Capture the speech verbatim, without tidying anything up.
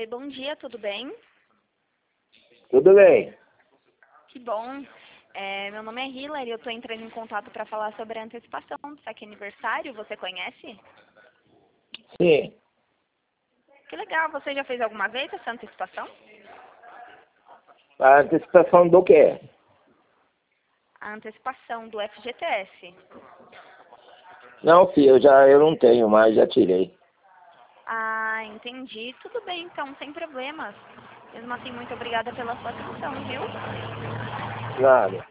Oi, bom dia, tudo bem? Tudo bem. Que bom. É, meu nome é Hilary, eu estou entrando em contato para falar sobre a antecipação do saque aniversário. Você conhece? Sim. Que legal, você já fez alguma vez essa antecipação? A antecipação do quê? A antecipação do F G T S. Não, filho, eu já eu não tenho mais, já tirei. Ah, entendi. Tudo bem, então, sem problemas. Mesmo assim, muito obrigada pela sua atenção, viu? Nada.